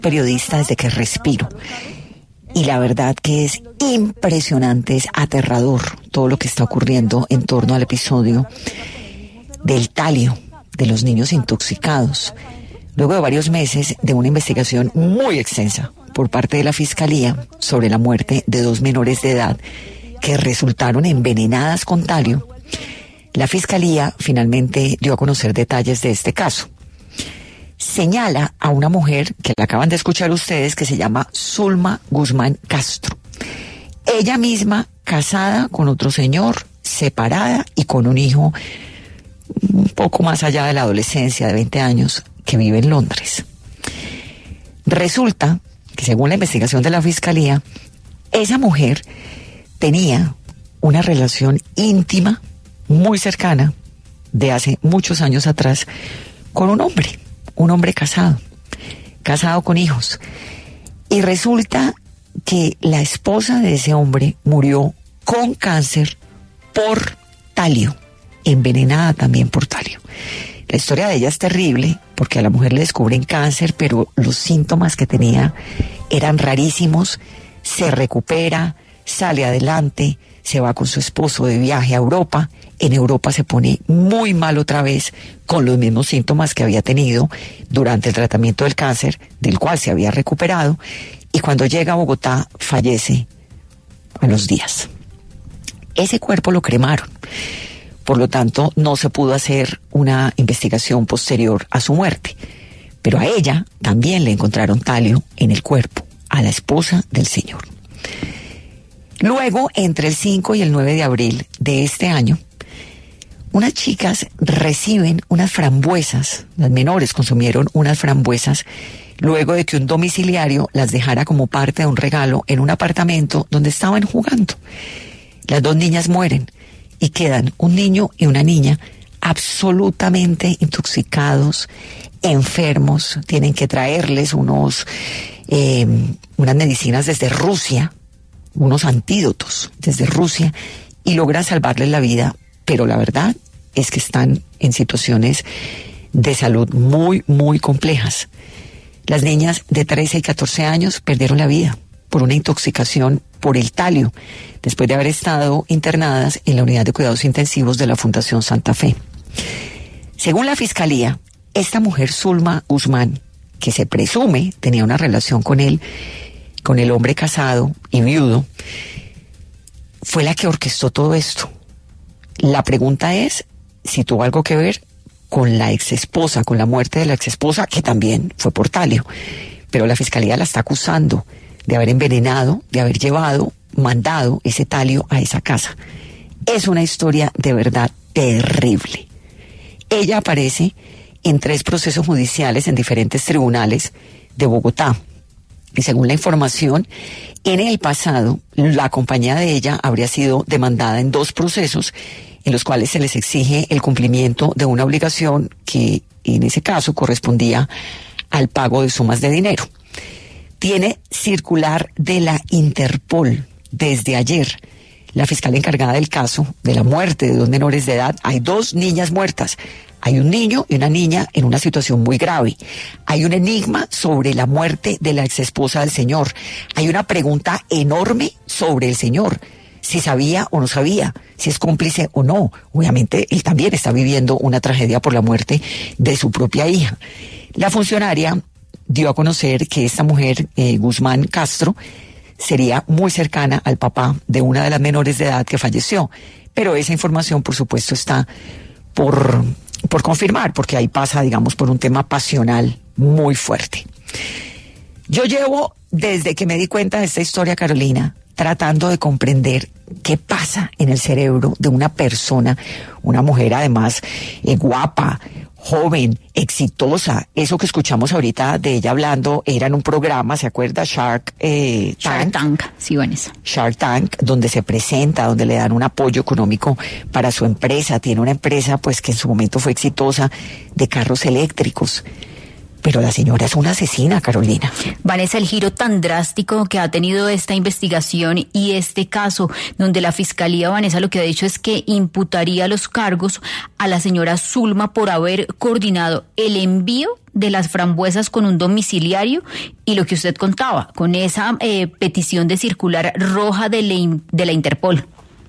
periodista desde que respiro. Y la verdad que es impresionante, es aterrador todo lo que está ocurriendo en torno al episodio del talio de los niños intoxicados. Luego de varios meses de una investigación muy extensa por parte de la Fiscalía sobre la muerte de 2 menores de edad que resultaron envenenadas con talio, la Fiscalía finalmente dio a conocer detalles de este caso. Señala a una mujer que la acaban de escuchar ustedes, que se llama Zulma Guzmán Castro. Ella misma casada con otro señor, separada y con un hijo un poco más allá de la adolescencia, de 20 años, que vive en Londres. Resulta que según la investigación de la Fiscalía, esa mujer tenía una relación íntima, muy cercana, de hace muchos años atrás, con un hombre casado con hijos. Y resulta que la esposa de ese hombre murió con cáncer por talio, envenenada también por talio. La historia de ella es terrible porque a la mujer le descubren cáncer, pero los síntomas que tenía eran rarísimos. Se recupera, sale adelante, se va con su esposo de viaje a Europa. En Europa se pone muy mal otra vez con los mismos síntomas que había tenido durante el tratamiento del cáncer, del cual se había recuperado, y cuando llega a Bogotá fallece a los días. Ese cuerpo lo cremaron. Por lo tanto, no se pudo hacer una investigación posterior a su muerte. Pero a ella también le encontraron talio en el cuerpo, a la esposa del señor. Luego, entre el 5 y el 9 de abril de este año, unas chicas reciben unas frambuesas, las menores consumieron unas frambuesas, luego de que un domiciliario las dejara como parte de un regalo en un apartamento donde estaban jugando. Las 2 niñas mueren y quedan un niño y una niña absolutamente intoxicados, enfermos. Tienen que traerles unas medicinas desde Rusia, unos antídotos desde Rusia, y logran salvarles la vida, pero la verdad es que están en situaciones de salud muy, muy complejas. Las niñas de 13 y 14 años perdieron la vida por una intoxicación por el talio, después de haber estado internadas en la unidad de cuidados intensivos de la Fundación Santa Fe. Según la Fiscalía, esta mujer Zulma Guzmán, que se presume tenía una relación con él, con el hombre casado y viudo, fue la que orquestó todo esto. La pregunta es si tuvo algo que ver con la exesposa, con la muerte de la exesposa, que también fue por talio. Pero la Fiscalía la está acusando de haber envenenado, de haber mandado ese talio a esa casa. Es una historia de verdad terrible. Ella aparece en 3 procesos judiciales en diferentes tribunales de Bogotá. Y según la información, en el pasado, la compañía de ella habría sido demandada en 2 procesos en los cuales se les exige el cumplimiento de una obligación que en ese caso correspondía al pago de sumas de dinero. Tiene circular de la Interpol desde ayer. La fiscal encargada del caso de la muerte de 2 menores de edad, hay 2 niñas muertas. Hay un niño y una niña en una situación muy grave. Hay un enigma sobre la muerte de la exesposa del señor. Hay una pregunta enorme sobre el señor. Si sabía o no sabía, si es cómplice o no. Obviamente, él también está viviendo una tragedia por la muerte de su propia hija. La funcionaria dio a conocer que esta mujer, Guzmán Castro, sería muy cercana al papá de una de las menores de edad que falleció. Pero esa información, por supuesto, está por confirmar, porque ahí pasa, digamos, por un tema pasional muy fuerte. Yo llevo, desde que me di cuenta de esta historia, Carolina, tratando de comprender qué pasa en el cerebro de una persona, una mujer además guapa, joven, exitosa. Eso que escuchamos ahorita de ella hablando era en un programa, ¿se acuerda? Shark Tank. Sí, Vanessa. Shark Tank, donde se presenta, donde le dan un apoyo económico para su empresa. Tiene una empresa, pues, que en su momento fue exitosa, de carros eléctricos. Pero la señora es una asesina, Carolina. Vanessa, el giro tan drástico que ha tenido esta investigación y este caso, donde la Fiscalía, Vanessa, lo que ha dicho es que imputaría los cargos a la señora Zulma por haber coordinado el envío de las frambuesas con un domiciliario y lo que usted contaba, con esa petición de circular roja de la Interpol.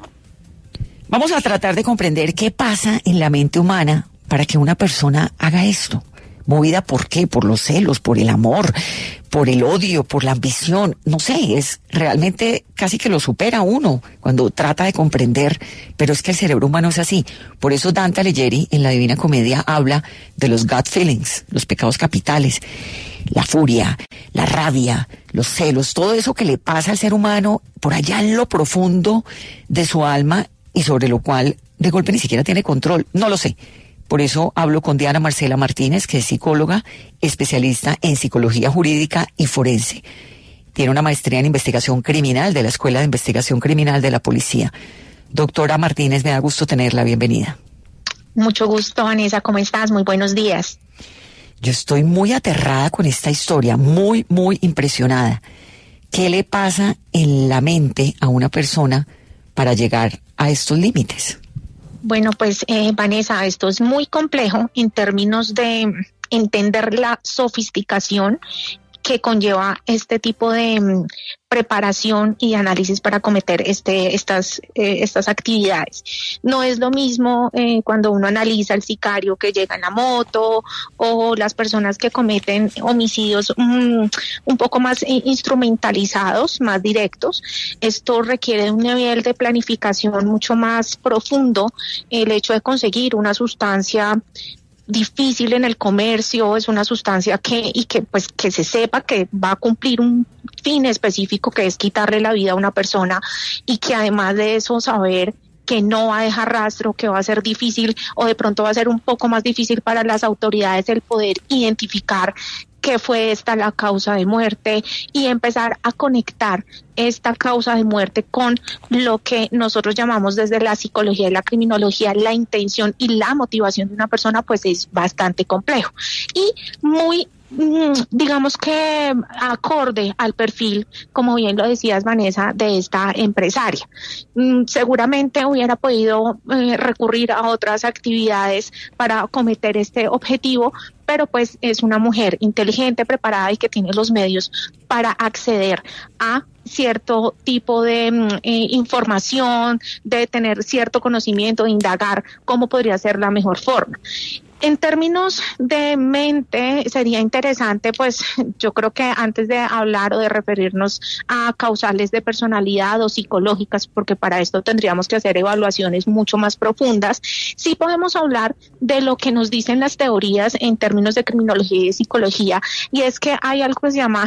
Vamos a tratar de comprender qué pasa en la mente humana para que una persona haga esto. ¿Movida por qué? Por los celos, por el amor, por el odio, por la ambición. No sé, es realmente casi que lo supera uno cuando trata de comprender, pero es que el cerebro humano es así. Por eso Dante Alighieri en la Divina Comedia habla de los gut feelings, los pecados capitales, la furia, la rabia, los celos, todo eso que le pasa al ser humano por allá en lo profundo de su alma y sobre lo cual de golpe ni siquiera tiene control. No lo sé. Por eso hablo con Diana Marcela Martínez, que es psicóloga, especialista en psicología jurídica y forense. Tiene una maestría en investigación criminal de la Escuela de Investigación Criminal de la Policía. Doctora Martínez, me da gusto tenerla. Bienvenida. Mucho gusto, Vanessa. ¿Cómo estás? Muy buenos días. Yo estoy muy aterrada con esta historia, muy, muy impresionada. ¿Qué le pasa en la mente a una persona para llegar a estos límites? Bueno, pues Vanessa, esto es muy complejo en términos de entender la sofisticación que conlleva este tipo de preparación y análisis para cometer estas actividades. No es lo mismo cuando uno analiza el sicario que llega en la moto o las personas que cometen homicidios un poco más instrumentalizados, más directos. Esto requiere de un nivel de planificación mucho más profundo. El hecho de conseguir una sustancia difícil en el comercio, es una sustancia que se sepa que va a cumplir un fin específico, que es quitarle la vida a una persona, y que además de eso saber que no va a dejar rastro, que va a ser difícil o de pronto va a ser un poco más difícil para las autoridades el poder identificar qué fue esta la causa de muerte y empezar a conectar esta causa de muerte con lo que nosotros llamamos desde la psicología y la criminología la intención y la motivación de una persona, pues es bastante complejo y muy digamos que acorde al perfil, como bien lo decías, Vanessa, de esta empresaria. Seguramente hubiera podido recurrir a otras actividades para cometer este objetivo, pero pues es una mujer inteligente, preparada y que tiene los medios para acceder a cierto tipo de información, de tener cierto conocimiento, de indagar cómo podría ser la mejor forma. En términos de mente, sería interesante, pues yo creo que antes de hablar o de referirnos a causales de personalidad o psicológicas, porque para esto tendríamos que hacer evaluaciones mucho más profundas, sí podemos hablar de lo que nos dicen las teorías en términos de criminología y psicología, y es que hay algo que se llama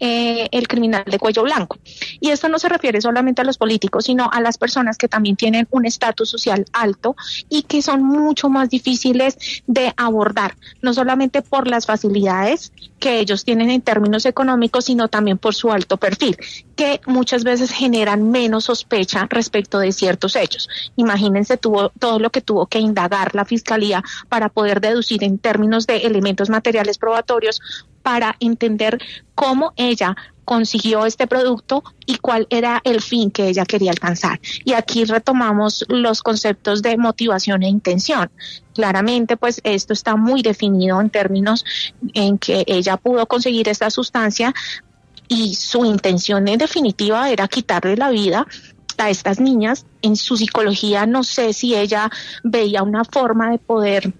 el criminal de cuello blanco. Y esto no se refiere solamente a los políticos, sino a las personas que también tienen un estatus social alto y que son mucho más difíciles de abordar, no solamente por las facilidades que ellos tienen en términos económicos, sino también por su alto perfil, que muchas veces generan menos sospecha respecto de ciertos hechos. Imagínense todo lo que tuvo que indagar la Fiscalía para poder deducir en términos de elementos materiales probatorios para entender cómo ella consiguió este producto y cuál era el fin que ella quería alcanzar. Y aquí retomamos los conceptos de motivación e intención. Claramente, pues esto está muy definido en términos en que ella pudo conseguir esta sustancia y su intención en definitiva era quitarle la vida a estas niñas. En su psicología no sé si ella veía una forma de poder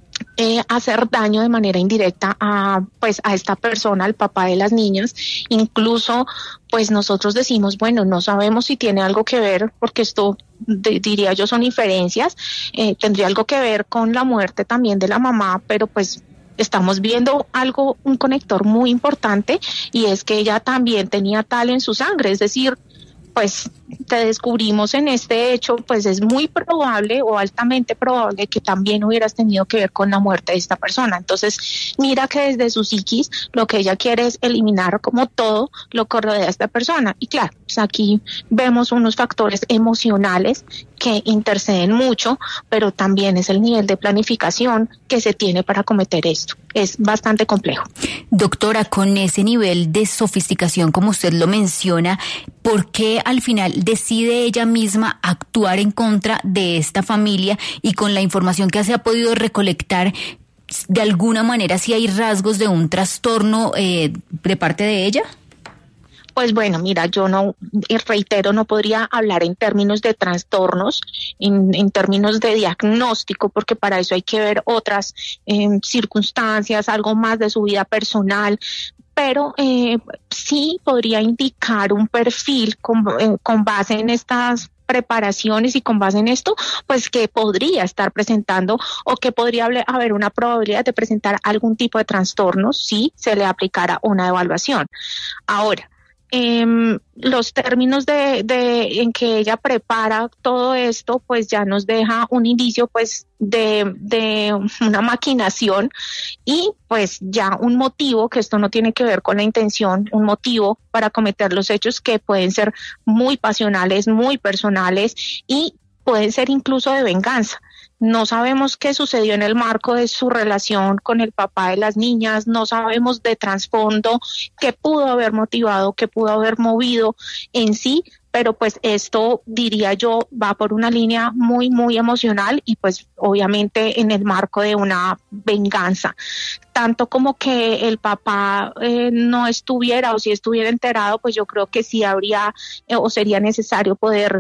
hacer daño de manera indirecta a esta persona, al papá de las niñas. Incluso pues nosotros decimos, bueno, no sabemos si tiene algo que ver, porque esto diría yo son inferencias, tendría algo que ver con la muerte también de la mamá, pero pues estamos viendo un conector muy importante, y es que ella también tenía tal en su sangre, es decir, pues te descubrimos en este hecho, pues es muy probable o altamente probable que también hubieras tenido que ver con la muerte de esta persona. Entonces, mira que desde su psiquis lo que ella quiere es eliminar como todo lo que rodea a esta persona. Y claro, pues aquí vemos unos factores emocionales que interceden mucho, pero también es el nivel de planificación que se tiene para cometer esto. Es bastante complejo. Doctora, con ese nivel de sofisticación, como usted lo menciona, ¿por qué al final decide ella misma actuar en contra de esta familia y con la información que se ha podido recolectar, de alguna manera si hay rasgos de un trastorno de parte de ella? Pues bueno, mira, yo no, reitero, no podría hablar en términos de trastornos, en términos de diagnóstico, porque para eso hay que ver otras circunstancias, algo más de su vida personal, pero sí podría indicar un perfil con base en estas preparaciones y con base en esto, pues que podría estar presentando o que podría haber una probabilidad de presentar algún tipo de trastornos si se le aplicara una evaluación. Ahora, los términos en que ella prepara todo esto, pues ya nos deja un indicio pues de una maquinación y pues ya un motivo, que esto no tiene que ver con la intención, un motivo para cometer los hechos que pueden ser muy pasionales, muy personales y pueden ser incluso de venganza. No sabemos qué sucedió en el marco de su relación con el papá de las niñas, no sabemos de trasfondo qué pudo haber motivado, qué pudo haber movido en sí, pero pues esto, diría yo, va por una línea muy, muy emocional y pues obviamente en el marco de una venganza. Tanto como que el papá no estuviera o si estuviera enterado, pues yo creo que sí habría o sería necesario poder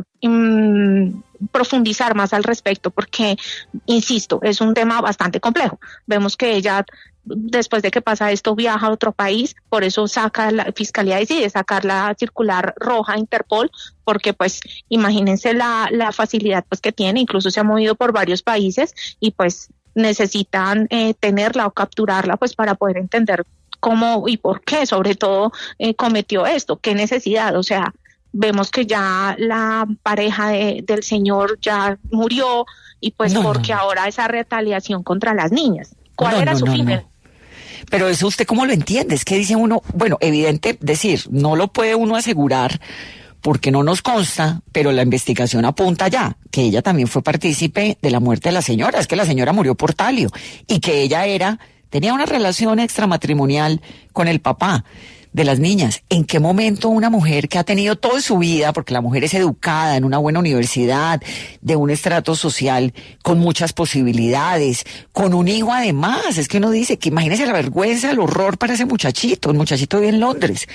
profundizar más al respecto porque, insisto, es un tema bastante complejo. Vemos que ella, después de que pasa esto, viaja a otro país, por eso la Fiscalía decide sacar la circular roja a Interpol, porque pues imagínense la facilidad pues que tiene, incluso se ha movido por varios países y pues necesitan tenerla o capturarla pues para poder entender cómo y por qué sobre todo cometió esto, qué necesidad, o sea, vemos que ya la pareja del señor ya murió y pues porque ahora esa retaliación contra las niñas. ¿Cuál era su fin? Pero eso usted cómo lo entiende, es que dice uno, bueno, evidente, decir, no lo puede uno asegurar porque no nos consta, pero la investigación apunta ya que ella también fue partícipe de la muerte de la señora, es que la señora murió por talio y que ella tenía una relación extramatrimonial con el papá de las niñas. ¿En qué momento una mujer que ha tenido toda su vida, porque la mujer es educada en una buena universidad, de un estrato social con muchas posibilidades, con un hijo además, es que uno dice que imagínese la vergüenza, el horror para ese muchachito, el muchachito vive en Londres,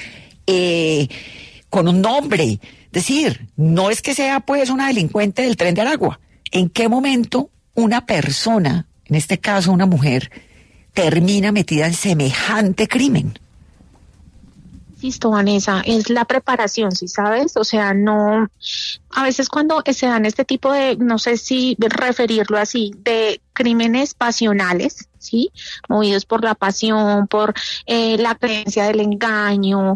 con un nombre, decir, no es que sea pues una delincuente del Tren de Aragua. ¿En qué momento una persona, en este caso una mujer, termina metida en semejante crimen? Insisto, Vanessa, es la preparación, ¿sí sabes? O sea, no, a veces cuando se dan este tipo de, no sé si referirlo así, de crímenes pasionales, ¿sí? Movidos por la pasión, por la creencia del engaño,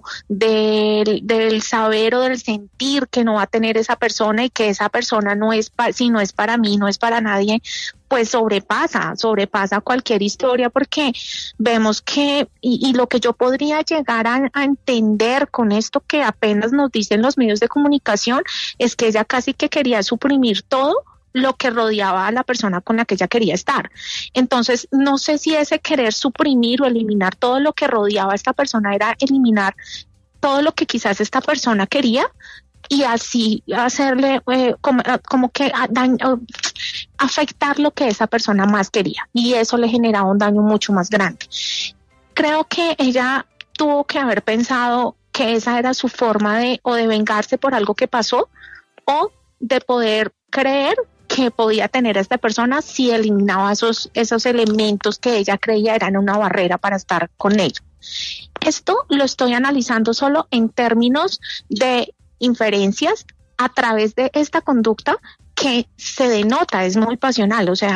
del saber o del sentir que no va a tener esa persona y que esa persona no es, si no es para mí, no es para nadie, pues sobrepasa cualquier historia porque vemos que, y lo que yo podría llegar a entender con esto que apenas nos dicen los medios de comunicación es que ella casi que quería suprimir todo lo que rodeaba a la persona con la que ella quería estar. Entonces, no sé si ese querer suprimir o eliminar todo lo que rodeaba a esta persona era eliminar todo lo que quizás esta persona quería y así hacerle como que afectar lo que esa persona más quería y eso le generaba un daño mucho más grande. Creo que ella tuvo que haber pensado que esa era su forma de vengarse por algo que pasó o de poder creer que podía tener a esta persona si eliminaba esos elementos que ella creía eran una barrera para estar con ella. Esto lo estoy analizando solo en términos de inferencias a través de esta conducta que se denota, es muy pasional, o sea,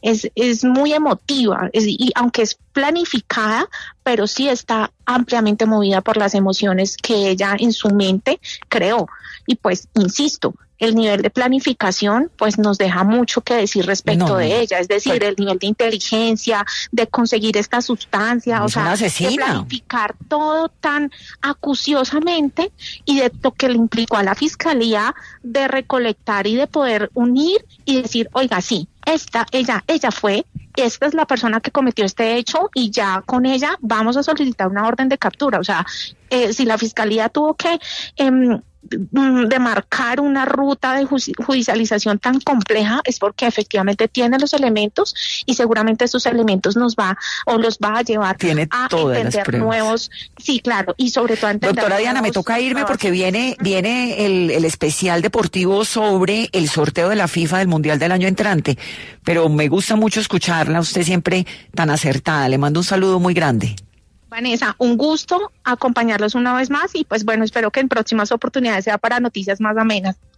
es muy emotiva, y aunque es planificada, pero sí está ampliamente movida por las emociones que ella en su mente creó. Y pues, insisto, el nivel de planificación pues nos deja mucho que decir respecto de ella, es decir, el nivel de inteligencia, de conseguir esta sustancia, o sea, de planificar todo tan acuciosamente, y de lo que le implicó a la fiscalía de recolectar y de poder unir y decir, oiga, sí, ella fue, esta es la persona que cometió este hecho, y ya con ella vamos a solicitar una orden de captura. O sea, si la fiscalía tuvo que demarcar una ruta de judicialización tan compleja, es porque efectivamente tiene los elementos, y seguramente esos elementos los va a llevar a entender nuevos, sí, claro, y sobre todo a entender. Doctora Diana, me toca irme porque viene el especial deportivo sobre el sorteo de la FIFA del Mundial del año entrante, pero me gusta mucho escucharla, usted siempre tan acertada. Le mando un saludo muy grande. Vanessa, un gusto acompañarlos una vez más, y pues bueno, espero que en próximas oportunidades sea para noticias más amenas.